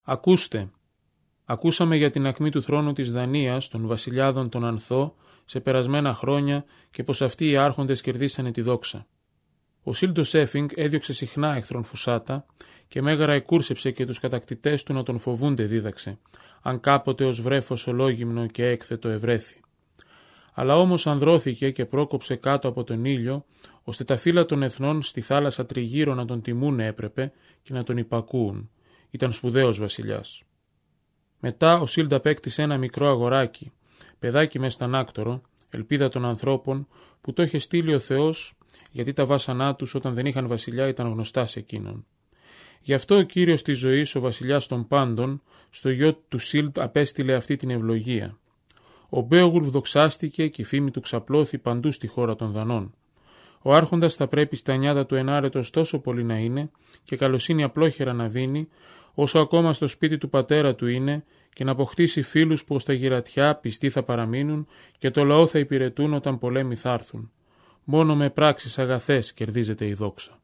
Ακούστε! Ακούσαμε για την ακμή του θρόνου της Δανίας, των βασιλιάδων των Ανθώ, σε περασμένα χρόνια και πως αυτοί οι άρχοντες κερδίσανε τη δόξα. Ο Σίλντο Σέφινγκ έδιωξε συχνά εχθρόν Φουσάτα και μέγαρα εκούρσεψε και τους κατακτητές του να τον φοβούνται δίδαξε, αν κάποτε ως βρέφος ολόγυμνο και έκθετο ευρέθη. Αλλά όμως ανδρώθηκε και πρόκοψε κάτω από τον ήλιο, ώστε τα φύλλα των εθνών στη θάλασσα τριγύρω να τον τιμούν έπρεπε και να τον υπακούουν. Ήταν σπουδαίος βασιλιάς. Μετά ο Σίλντ απέκτησε ένα μικρό αγοράκι, παιδάκι μες στα Νάκτορο, ελπίδα των ανθρώπων, που το είχε στείλει ο Θεός, γιατί τα βάσανά τους όταν δεν είχαν βασιλιά ήταν γνωστά σε εκείνον. Γι' αυτό ο κύριος της ζωής, ο βασιλιάς των πάντων, στο γιο του Σίλντ απέστειλε αυτή την ευλογία. Ο Μπέογουλφ δοξάστηκε και η φήμη του ξαπλώθη παντού στη χώρα των Δανών. Ο άρχοντας θα πρέπει στα νιάτα του ενάρετος τόσο πολύ να είναι και καλοσύνη απλόχερα να δίνει, όσο ακόμα στο σπίτι του πατέρα του είναι, και να αποκτήσει φίλους που ως τα γυρατιά πιστοί θα παραμείνουν και το λαό θα υπηρετούν όταν πολέμοι θα έρθουν. Μόνο με πράξεις αγαθές κερδίζεται η δόξα.